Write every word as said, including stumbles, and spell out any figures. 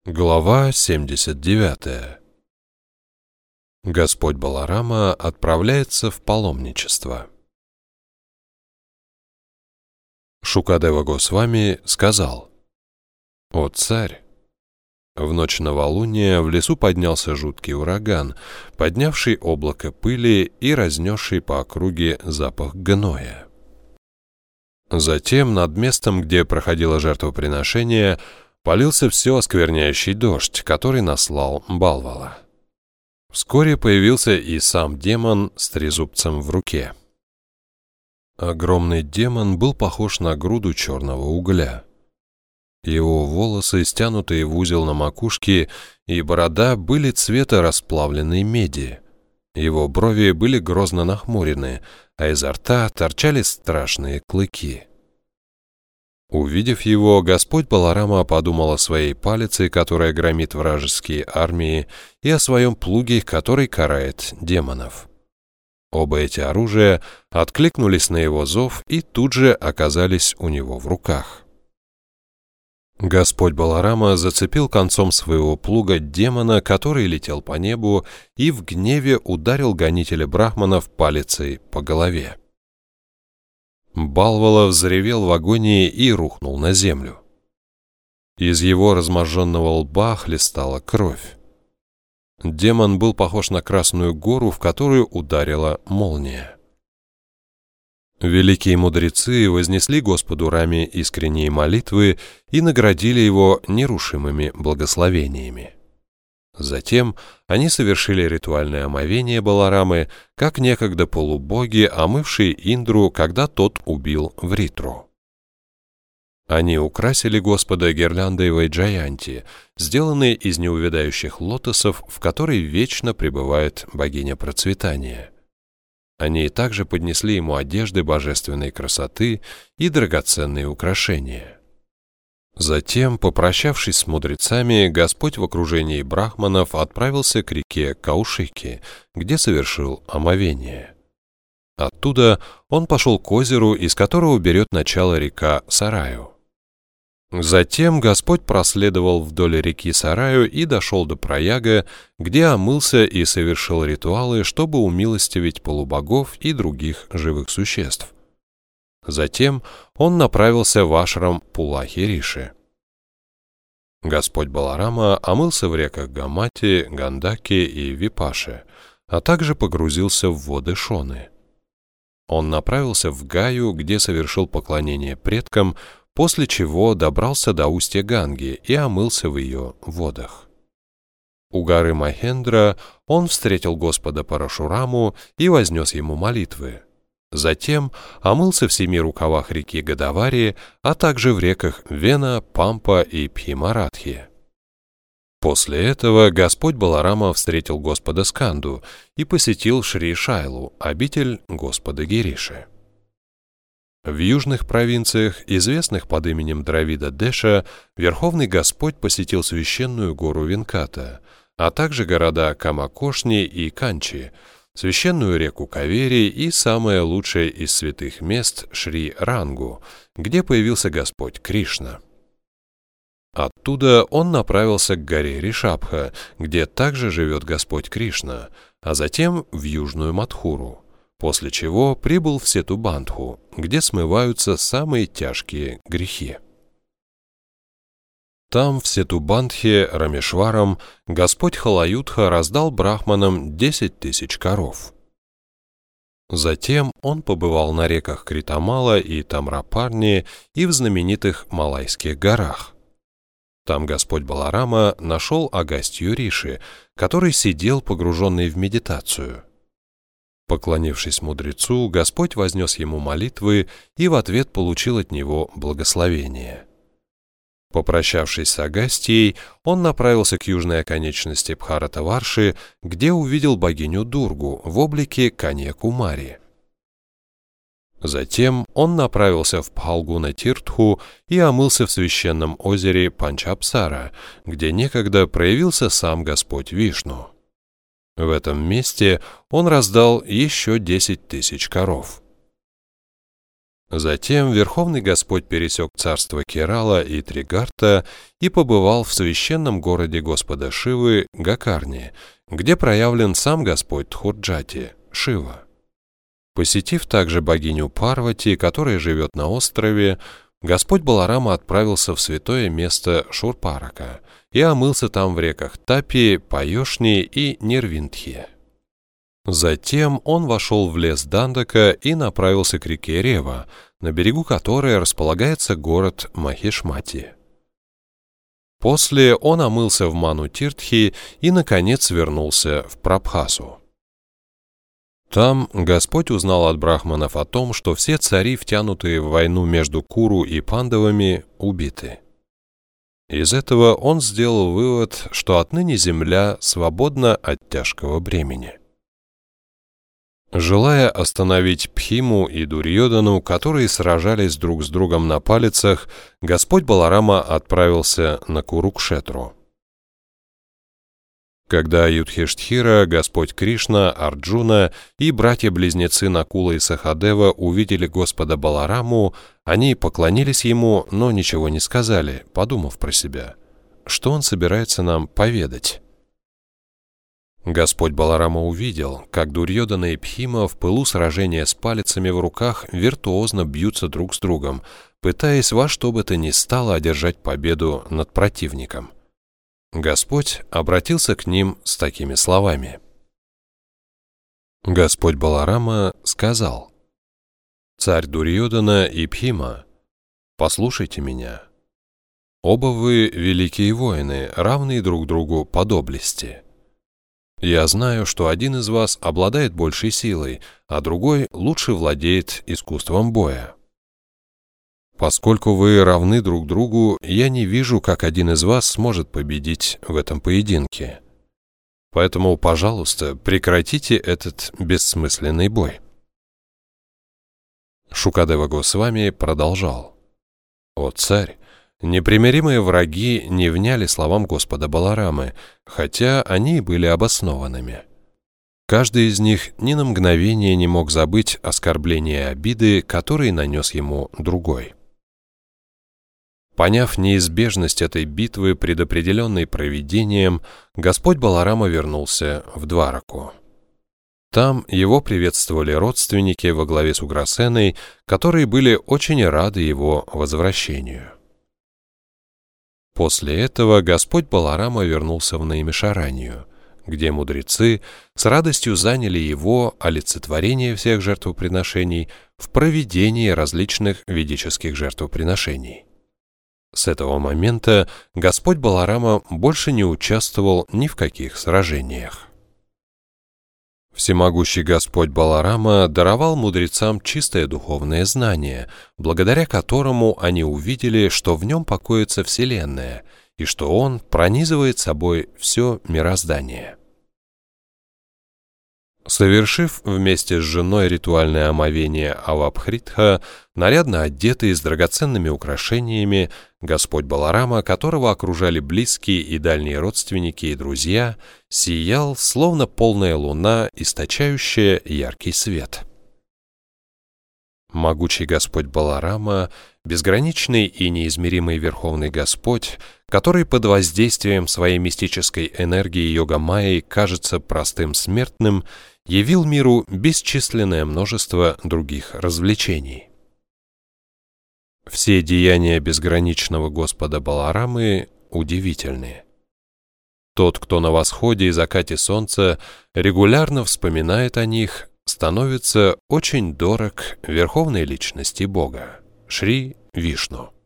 Глава семьдесят девятая. Господь Баларама отправляется в паломничество. Шукадева Госвами сказал: «О царь! В ночь новолуния в лесу поднялся жуткий ураган, поднявший облако пыли и разнесший по округе запах гноя. Затем над местом, где проходило жертвоприношение, полился все оскверняющий дождь, который наслал Балвала. Вскоре появился и сам демон с трезубцем в руке. Огромный демон был похож на груду черного угля. Его волосы, стянутые в узел на макушке, и борода были цвета расплавленной меди. Его брови были грозно нахмурены, а изо рта торчали страшные клыки. Увидев его, Господь Баларама подумал о своей палице, которая громит вражеские армии, и о своем плуге, который карает демонов. Оба эти оружия откликнулись на его зов и тут же оказались у него в руках. Господь Баларама зацепил концом своего плуга демона, который летел по небу, и в гневе ударил гонителя брахманов палицей по голове. Балвала взревел в агонии и рухнул на землю. Из его разможженного лба хлестала кровь. Демон был похож на Красную гору, в которую ударила молния. Великие мудрецы вознесли Господу Раме искренние молитвы и наградили его нерушимыми благословениями. Затем они совершили ритуальное омовение Баларамы, как некогда полубоги, омывшие Индру, когда тот убил Вритру. Они украсили Господа гирляндой Вайджаянти, сделанной из неувядающих лотосов, в которой вечно пребывает богиня процветания. Они также поднесли ему одежды божественной красоты и драгоценные украшения. Затем, попрощавшись с мудрецами, Господь в окружении брахманов отправился к реке Каушики, где совершил омовение. Оттуда он пошел к озеру, из которого берет начало река Сараю. Затем Господь проследовал вдоль реки Сараю и дошел до Праяга, где омылся и совершил ритуалы, чтобы умилостивить полубогов и других живых существ. Затем он направился в ашрам Пулахи-Риши. Господь Баларама омылся в реках Гамати, Гандаки и Випаше, а также погрузился в воды Шоны. Он направился в Гаю, где совершил поклонение предкам, после чего добрался до устья Ганги и омылся в ее водах. У горы Махендра он встретил Господа Парашураму и вознес ему молитвы. Затем омылся в семи рукавах реки Годавари, а также в реках Вена, Пампа и Пхимарадхи. После этого Господь Баларама встретил Господа Сканду и посетил Шри-Шайлу, обитель Господа Гириши. В южных провинциях, известных под именем Дравида Деша, Верховный Господь посетил священную гору Венката, а также города Камакошни и Канчи, священную реку Кавери и самое лучшее из святых мест Шри-Рангу, где появился Господь Кришна. Оттуда он направился к горе Ришабха, где также живет Господь Кришна, а затем в южную Мадхуру, после чего прибыл в Сетубандху, где смываются самые тяжкие грехи. Там, в Сетубандхе, Рамешварам, Господь Халаюдха раздал брахманам десять тысяч коров. Затем он побывал на реках Критамала и Тамрапарни и в знаменитых Малайских горах. Там Господь Баларама нашел Агастью Риши, который сидел погруженный в медитацию. Поклонившись мудрецу, Господь вознес ему молитвы и в ответ получил от него благословение. Попрощавшись с Агастьей, он направился к южной оконечности Бхаратаварши, где увидел богиню Дургу в облике Канья-Кумари. Затем он направился в Пхалгуна-Тиртху и омылся в священном озере Панчапсара, где некогда проявился сам Господь Вишну. В этом месте он раздал еще десять тысяч коров. Затем Верховный Господь пересек царство Керала и Тригарта и побывал в священном городе Господа Шивы Гакарни, где проявлен сам Господь Тхурджати, Шива. Посетив также богиню Парвати, которая живет на острове, Господь Баларама отправился в святое место Шурпарака и омылся там в реках Тапи, Пайошни и Нирвиндхи. Затем он вошел в лес Дандака и направился к реке Рева, на берегу которой располагается город Махишмати. После он омылся в Ману-Тиртхи и, наконец, вернулся в Прабхасу. Там Господь узнал от брахманов о том, что все цари, втянутые в войну между Куру и Пандавами, убиты. Из этого он сделал вывод, что отныне земля свободна от тяжкого бремени. Желая остановить Пхиму и Дурьодану, которые сражались друг с другом на палицах, Господь Баларама отправился на Курукшетру. Когда Юдхиштхира, Господь Кришна, Арджуна и братья-близнецы Накула и Сахадева увидели Господа Балараму, они поклонились ему, но ничего не сказали, подумав про себя, что он собирается нам поведать. Господь Баларама увидел, как Дурьодана и Пхима в пылу сражения с палицами в руках виртуозно бьются друг с другом, пытаясь во что бы то ни стало одержать победу над противником. Господь обратился к ним с такими словами. Господь Баларама сказал: «Царь Дурьодана и Пхима, послушайте меня. Оба вы великие воины, равные друг другу по доблести. Я знаю, что один из вас обладает большей силой, а другой лучше владеет искусством боя. Поскольку вы равны друг другу, я не вижу, как один из вас сможет победить в этом поединке. Поэтому, пожалуйста, прекратите этот бессмысленный бой». Шукадева Госвами продолжал: «О царь, непримиримые враги не вняли словам Господа Баларамы, хотя они были обоснованными. Каждый из них ни на мгновение не мог забыть оскорбления и обиды, которые нанес ему другой. Поняв неизбежность этой битвы, предопределенной провидением, Господь Баларама вернулся в Двараку. Там его приветствовали родственники во главе с Уграсеной, которые были очень рады его возвращению. После этого Господь Баларама вернулся в Наймишаранию, где мудрецы с радостью заняли его олицетворение всех жертвоприношений в проведении различных ведических жертвоприношений. С этого момента Господь Баларама больше не участвовал ни в каких сражениях. Всемогущий Господь Баларама даровал мудрецам чистое духовное знание, благодаря которому они увидели, что в нем покоится Вселенная, и что он пронизывает собой все мироздание. Совершив вместе с женой ритуальное омовение Авабхритха, нарядно одетый с драгоценными украшениями, Господь Баларама, которого окружали близкие и дальние родственники и друзья, сиял, словно полная луна, источающая яркий свет. Могучий Господь Баларама, безграничный и неизмеримый Верховный Господь, который под воздействием своей мистической энергии йога-майи кажется простым смертным, явил миру бесчисленное множество других развлечений. Все деяния безграничного Господа Баларамы удивительны. Тот, кто на восходе и закате солнца регулярно вспоминает о них, становится очень дорог Верховной Личности Бога, Шри Вишну.